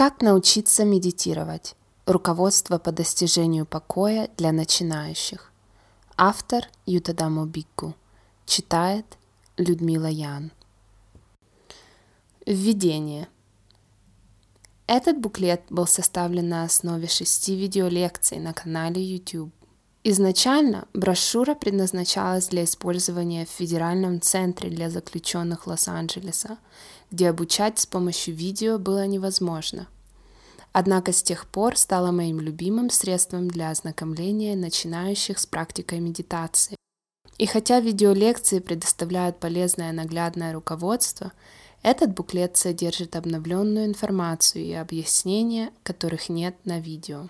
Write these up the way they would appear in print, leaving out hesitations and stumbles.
Как научиться медитировать? Руководство по достижению покоя для начинающих. Автор Ютадамо Бикку. Читает Людмила Ян. Введение. Этот буклет был составлен на основе 6 видеолекций на канале YouTube. Изначально брошюра предназначалась для использования в Федеральном центре для заключенных Лос-Анджелеса, где обучать с помощью видео было невозможно. Однако с тех пор стала моим любимым средством для ознакомления начинающих с практикой медитации. И хотя видеолекции предоставляют полезное наглядное руководство, этот буклет содержит обновленную информацию и объяснения, которых нет на видео.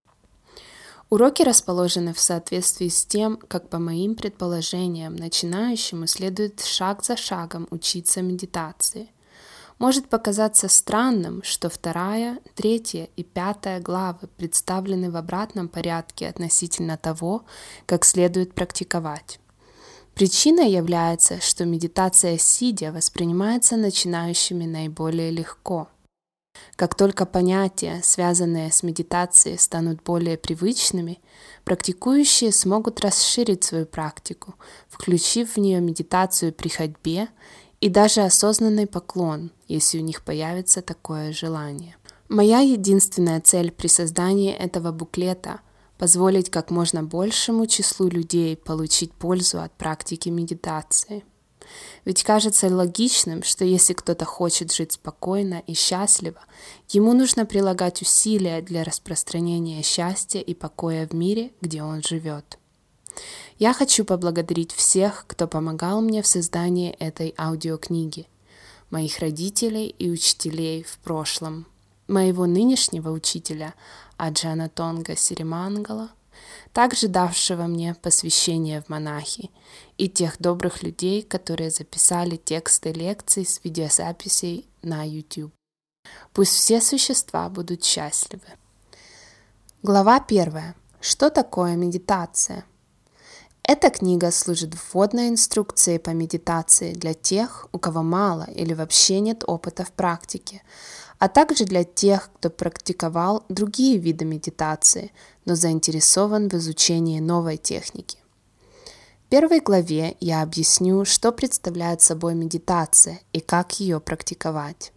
Уроки расположены в соответствии с тем, как, по моим предположениям, начинающему следует шаг за шагом учиться медитации. Может показаться странным, что 2, 3 и 5 главы представлены в обратном порядке относительно того, как следует практиковать. Причиной является, что медитация сидя воспринимается начинающими наиболее легко. Как только понятия, связанные с медитацией, станут более привычными, практикующие смогут расширить свою практику, включив в нее медитацию при ходьбе и даже осознанный поклон, если у них появится такое желание. Моя единственная цель при создании этого буклета – позволить как можно большему числу людей получить пользу от практики медитации. Ведь кажется логичным, что если кто-то хочет жить спокойно и счастливо, ему нужно прилагать усилия для распространения счастья и покоя в мире, где он живет. Я хочу поблагодарить всех, кто помогал мне в создании этой аудиокниги, моих родителей и учителей в прошлом, моего нынешнего учителя Аджана Тонга Сиримангала, также давшего мне посвящение в монахи, и тех добрых людей, которые записали тексты лекций с видеозаписей на YouTube. Пусть все существа будут счастливы. Глава 1. Что такое медитация? Эта книга служит вводной инструкцией по медитации для тех, у кого мало или вообще нет опыта в практике, а также для тех, кто практиковал другие виды медитации, но заинтересован в изучении новой техники. В первой главе я объясню, что представляет собой медитация и как ее практиковать.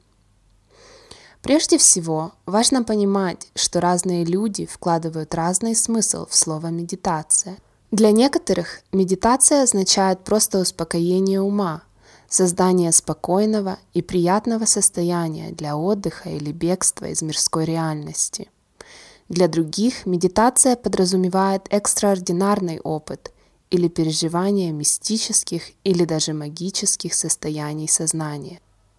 Прежде всего, важно понимать, что разные люди вкладывают разный смысл в слово «медитация». Для некоторых медитация означает просто успокоение ума, создание спокойного и приятного состояния для отдыха или бегства из мирской реальности. Для других медитация подразумевает экстраординарный опыт или переживание мистических или даже магических состояний сознания.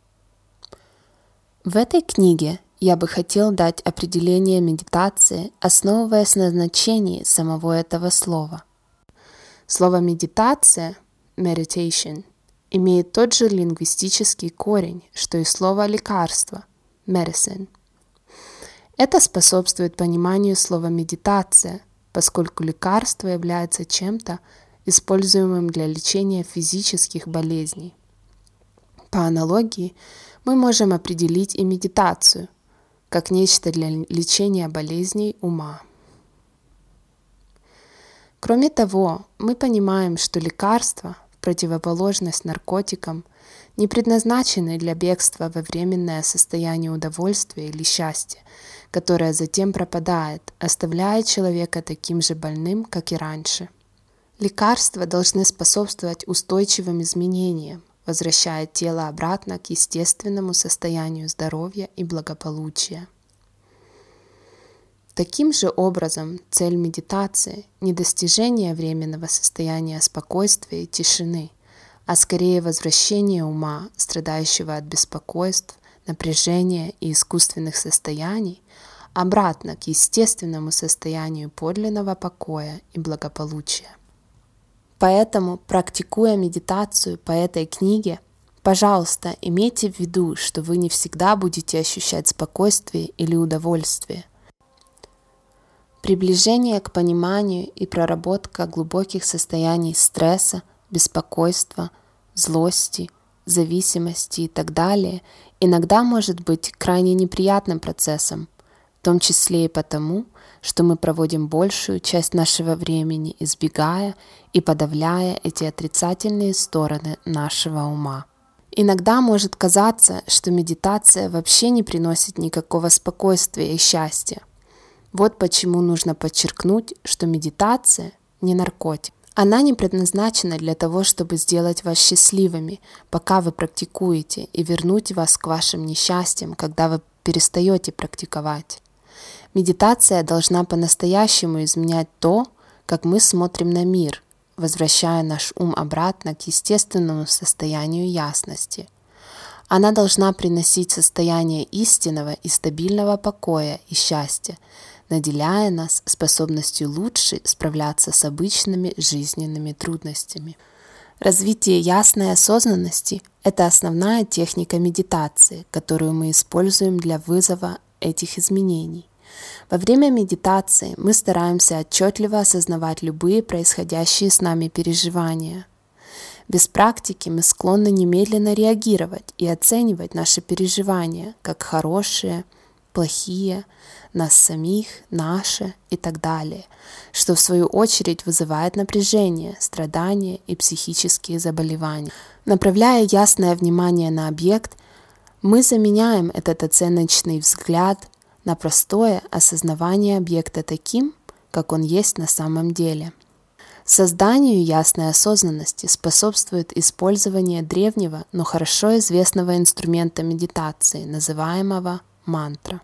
В этой книге я бы хотел дать определение медитации, основываясь на значении самого этого слова. Слово «медитация» (meditation) имеет тот же лингвистический корень, что и слово «лекарство» (medicine). Это способствует пониманию слова «медитация», поскольку лекарство является чем-то, используемым для лечения физических болезней. По аналогии, мы можем определить и медитацию как нечто для лечения болезней ума. Кроме того, мы понимаем, что лекарства, в противоположность наркотикам, не предназначены для бегства во временное состояние удовольствия или счастья, которое затем пропадает, оставляя человека таким же больным, как и раньше. Лекарства должны способствовать устойчивым изменениям, возвращая тело обратно к естественному состоянию здоровья и благополучия. Таким же образом, цель медитации – не достижение временного состояния спокойствия и тишины, а скорее возвращение ума, страдающего от беспокойств, напряжения и искусственных состояний, обратно к естественному состоянию подлинного покоя и благополучия. Поэтому, практикуя медитацию по этой книге, пожалуйста, имейте в виду, что вы не всегда будете ощущать спокойствие или удовольствие. Приближение к пониманию и проработка глубоких состояний стресса, беспокойства, злости, зависимости и так далее иногда может быть крайне неприятным процессом, в том числе и потому, что мы проводим большую часть нашего времени, избегая и подавляя эти отрицательные стороны нашего ума. Иногда может казаться, что медитация вообще не приносит никакого спокойствия и счастья. Вот почему нужно подчеркнуть, что медитация не наркотик. Она не предназначена для того, чтобы сделать вас счастливыми, пока вы практикуете, и вернуть вас к вашим несчастьям, когда вы перестаете практиковать. Медитация должна по-настоящему изменять то, как мы смотрим на мир, возвращая наш ум обратно к естественному состоянию ясности. Она должна приносить состояние истинного и стабильного покоя и счастья, наделяя нас способностью лучше справляться с обычными жизненными трудностями. Развитие ясной осознанности – это основная техника медитации, которую мы используем для вызова этих изменений. Во время медитации мы стараемся отчетливо осознавать любые происходящие с нами переживания. Без практики мы склонны немедленно реагировать и оценивать наши переживания как хорошие, плохие, нас самих, наши и так далее, что в свою очередь вызывает напряжение, страдания и психические заболевания. Направляя ясное внимание на объект, мы заменяем этот оценочный взгляд на простое осознавание объекта таким, как он есть на самом деле. Созданию ясной осознанности способствует использование древнего, но хорошо известного инструмента медитации, называемого мантра.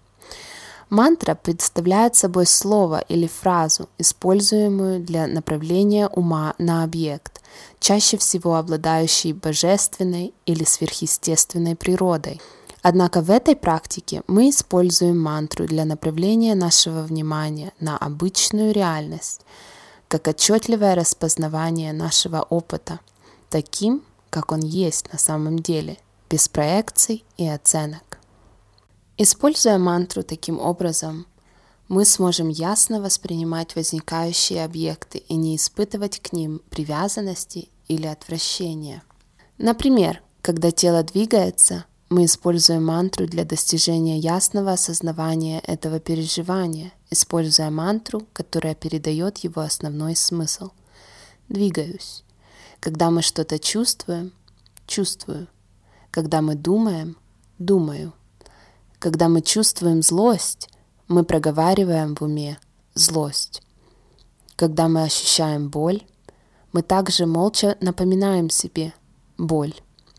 Мантра представляет собой слово или фразу, используемую для направления ума на объект, чаще всего обладающий божественной или сверхъестественной природой. Однако в этой практике мы используем мантру для направления нашего внимания на обычную реальность, как отчетливое распознавание нашего опыта, таким, как он есть на самом деле, без проекций и оценок. Используя мантру таким образом, мы сможем ясно воспринимать возникающие объекты и не испытывать к ним привязанности или отвращения. Например, когда тело двигается, мы используем мантру для достижения ясного осознавания этого переживания, используя мантру, которая передает его основной смысл. Двигаюсь. Когда мы что-то чувствуем, чувствую. Когда мы думаем, думаю. Когда мы чувствуем злость, мы проговариваем в уме злость. Когда мы ощущаем боль, мы также молча напоминаем себе боль.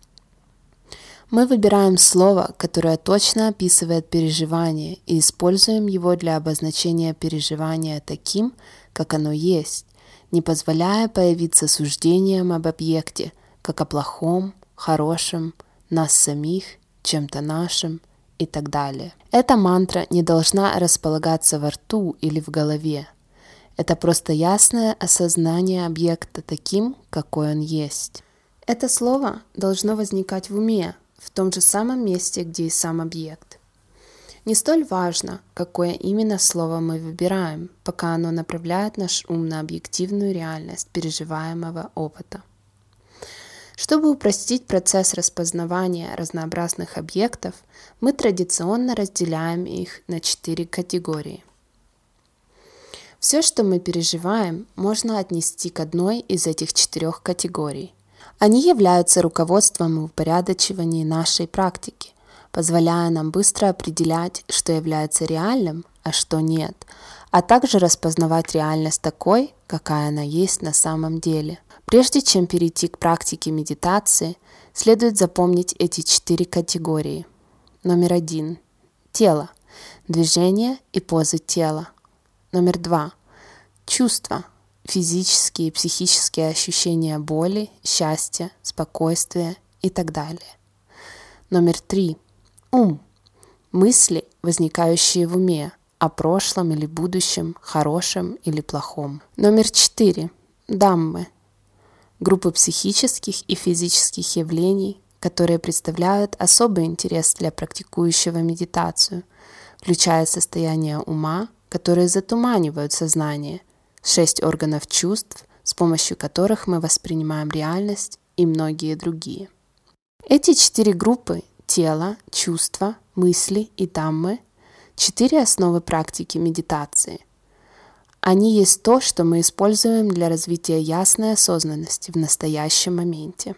Мы выбираем слово, которое точно описывает переживание, и используем его для обозначения переживания таким, как оно есть, не позволяя появиться суждениям об объекте, как о плохом, хорошем, нас самих, чем-то нашим и так далее. Эта мантра не должна располагаться во рту или в голове. Это просто ясное осознание объекта таким, какой он есть. Это слово должно возникать в уме, в том же самом месте, где и сам объект. Не столь важно, какое именно слово мы выбираем, пока оно направляет наш ум на объективную реальность переживаемого опыта. Чтобы упростить процесс распознавания разнообразных объектов, мы традиционно разделяем их на 4 категории. Все, что мы переживаем, можно отнести к одной из этих 4 категорий. Они являются руководством в упорядочивании нашей практики, позволяя нам быстро определять, что является реальным, а что нет, а также распознавать реальность такой, какая она есть на самом деле. Прежде чем перейти к практике медитации, следует запомнить эти 4 категории. Номер 1. Тело. Движение и позы тела. Номер 2. Чувства. Физические и психические ощущения боли, счастья, спокойствия и так далее. Номер 3. Ум. Мысли, возникающие в уме, о прошлом или будущем, хорошем или плохом. Номер 4. Даммы. Группы психических и физических явлений, которые представляют особый интерес для практикующего медитацию, включая состояние ума, которые затуманивают сознание, 6 органов чувств, с помощью которых мы воспринимаем реальность, и многие другие. Эти 4 группы тело, чувства, мысли и даммы – 4 основы практики медитации. Они есть то, что мы используем для развития ясной осознанности в настоящем моменте.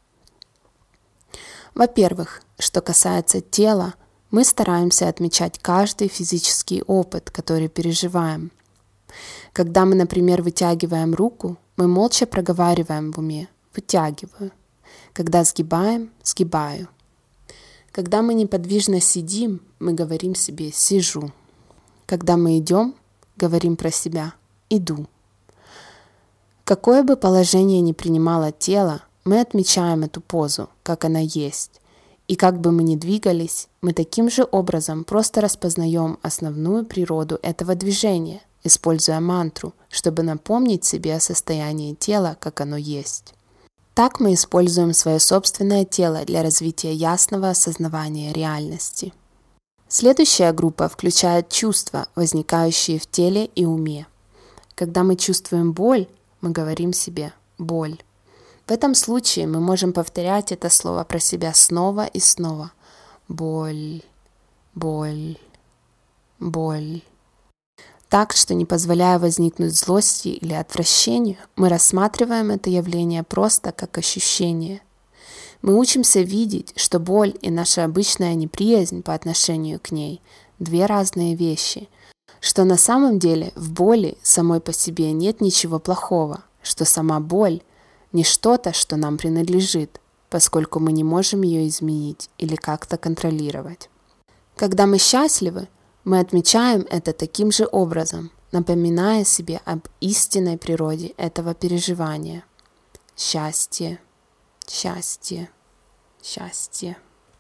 Во-первых, что касается тела, мы стараемся отмечать каждый физический опыт, который переживаем. Когда мы, например, вытягиваем руку, мы молча проговариваем в уме «вытягиваю». Когда сгибаем – «сгибаю». Когда мы неподвижно сидим, мы говорим себе «сижу». Когда мы идем, говорим про себя «иду». Какое бы положение ни принимало тело, мы отмечаем эту позу, как она есть. И как бы мы ни двигались, мы таким же образом просто распознаем основную природу этого движения, используя мантру, чтобы напомнить себе о состоянии тела, как оно есть. Так мы используем свое собственное тело для развития ясного осознавания реальности. Следующая группа включает чувства, возникающие в теле и уме. Когда мы чувствуем боль, мы говорим себе «боль». В этом случае мы можем повторять это слово про себя снова и снова. Боль, боль, боль. Так что, не позволяя возникнуть злости или отвращению, мы рассматриваем это явление просто как ощущение. Мы учимся видеть, что боль и наша обычная неприязнь по отношению к ней – 2 разные вещи, что на самом деле в боли самой по себе нет ничего плохого, что сама боль – не что-то, что нам принадлежит, поскольку мы не можем ее изменить или как-то контролировать. Когда мы счастливы, мы отмечаем это таким же образом, напоминая себе об истинной природе этого переживания. Счастье, счастье, счастье.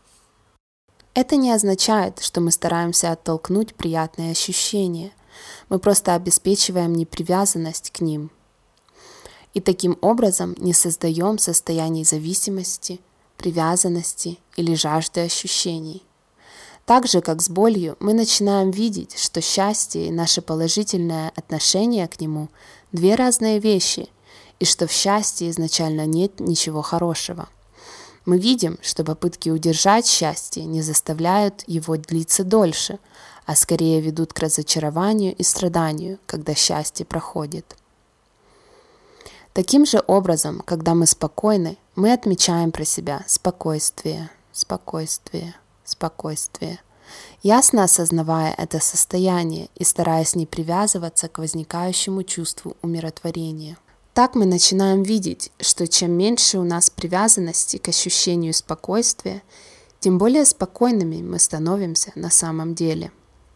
Это не означает, что мы стараемся оттолкнуть приятные ощущения. Мы просто обеспечиваем непривязанность к ним. И таким образом не создаем состояний зависимости, привязанности или жажды ощущений. Так же, как с болью, мы начинаем видеть, что счастье и наше положительное отношение к нему – 2 разные вещи, и что в счастье изначально нет ничего хорошего. Мы видим, что попытки удержать счастье не заставляют его длиться дольше, а скорее ведут к разочарованию и страданию, когда счастье проходит. Таким же образом, когда мы спокойны, мы отмечаем про себя спокойствие, спокойствие, спокойствие, ясно осознавая это состояние и стараясь не привязываться к возникающему чувству умиротворения. Так мы начинаем видеть, что чем меньше у нас привязанности к ощущению спокойствия, тем более спокойными мы становимся на самом деле.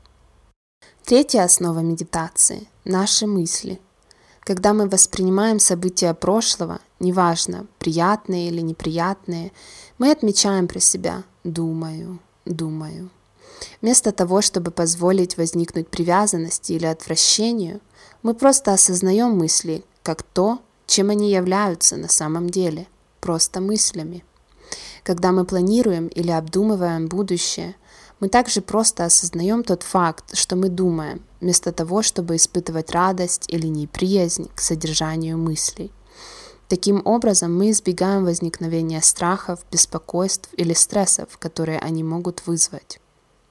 3-я основа медитации – наши мысли. Когда мы воспринимаем события прошлого, неважно, приятные или неприятные, мы отмечаем про себя «думаю, думаю». Вместо того, чтобы позволить возникнуть привязанности или отвращению, мы просто осознаем мысли как то, чем они являются на самом деле, просто мыслями. Когда мы планируем или обдумываем будущее, мы также просто осознаем тот факт, что мы думаем, вместо того, чтобы испытывать радость или неприязнь к содержанию мыслей. Таким образом, мы избегаем возникновения страхов, беспокойств или стрессов, которые они могут вызвать.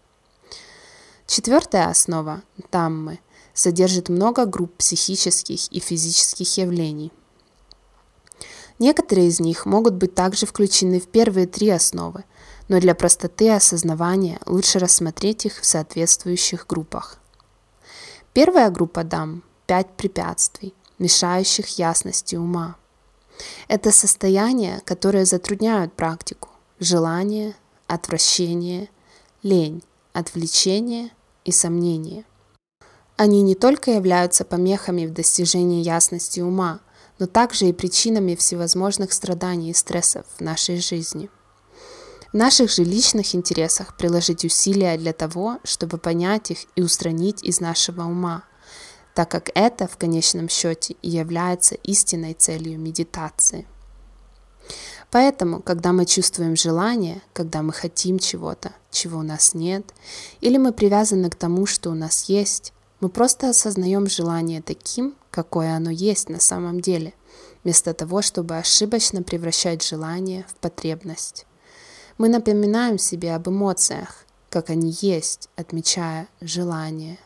4-я основа – даммы – содержит много групп психических и физических явлений. Некоторые из них могут быть также включены в первые 3 основы, но для простоты осознавания лучше рассмотреть их в соответствующих группах. Первая группа дамм – 5 препятствий, мешающих ясности ума. Это состояния, которые затрудняют практику: желание, отвращение, лень, отвлечение и сомнение. Они не только являются помехами в достижении ясности ума, но также и причинами всевозможных страданий и стрессов в нашей жизни. В наших же личных интересах приложить усилия для того, чтобы понять их и устранить из нашего ума, так как это в конечном счете и является истинной целью медитации. Поэтому, когда мы чувствуем желание, когда мы хотим чего-то, чего у нас нет, или мы привязаны к тому, что у нас есть, мы просто осознаем желание таким, какое оно есть на самом деле, вместо того, чтобы ошибочно превращать желание в потребность. Мы напоминаем себе об эмоциях, как они есть, отмечая желание,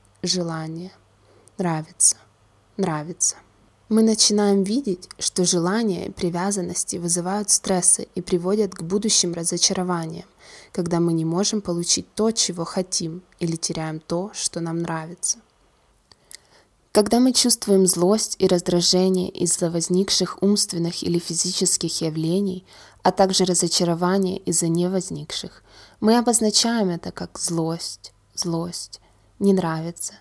нравится. Мы начинаем видеть, что желания и привязанности вызывают стрессы и приводят к будущим разочарованиям, когда мы не можем получить то, чего хотим, или теряем то, что нам нравится. Когда мы чувствуем злость и раздражение из-за возникших умственных или физических явлений, а также разочарование из-за невозникших, мы обозначаем это как злость, не нравится.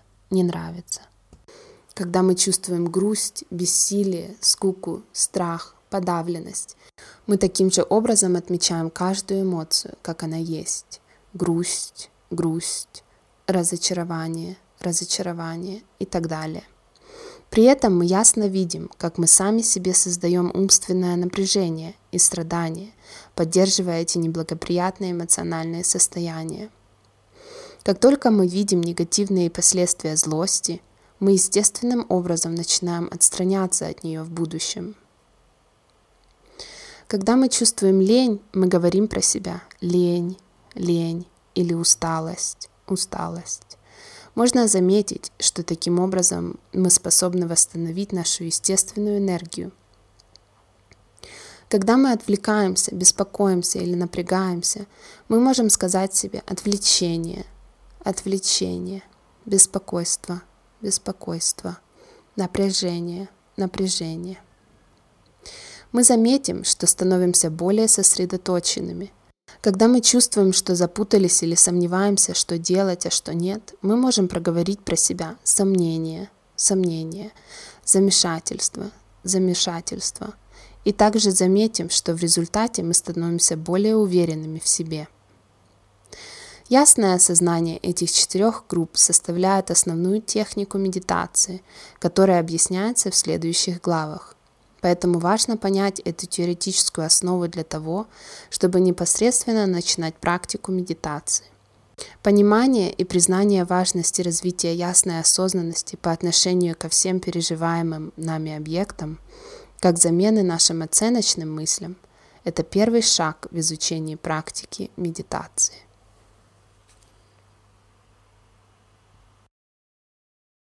Когда мы чувствуем грусть, бессилие, скуку, страх, подавленность, мы таким же образом отмечаем каждую эмоцию, как она есть. Грусть, разочарование и так далее. При этом мы ясно видим, как мы сами себе создаем умственное напряжение и страдания, поддерживая эти неблагоприятные эмоциональные состояния. Как только мы видим негативные последствия злости, мы естественным образом начинаем отстраняться от нее в будущем. Когда мы чувствуем лень, мы говорим про себя лень или усталость. Можно заметить, что таким образом мы способны восстановить нашу естественную энергию. Когда мы отвлекаемся, беспокоимся или напрягаемся, мы можем сказать себе отвлечение, беспокойство, напряжение. Мы заметим, что становимся более сосредоточенными. Когда мы чувствуем, что запутались или сомневаемся, что делать, а что нет, мы можем проговорить про себя сомнение, замешательство. И также заметим, что в результате мы становимся более уверенными в себе. Ясное осознание этих 4 групп составляет основную технику медитации, которая объясняется в следующих главах. Поэтому важно понять эту теоретическую основу для того, чтобы непосредственно начинать практику медитации. Понимание и признание важности развития ясной осознанности по отношению ко всем переживаемым нами объектам, как замены нашим оценочным мыслям, это первый шаг в изучении практики медитации.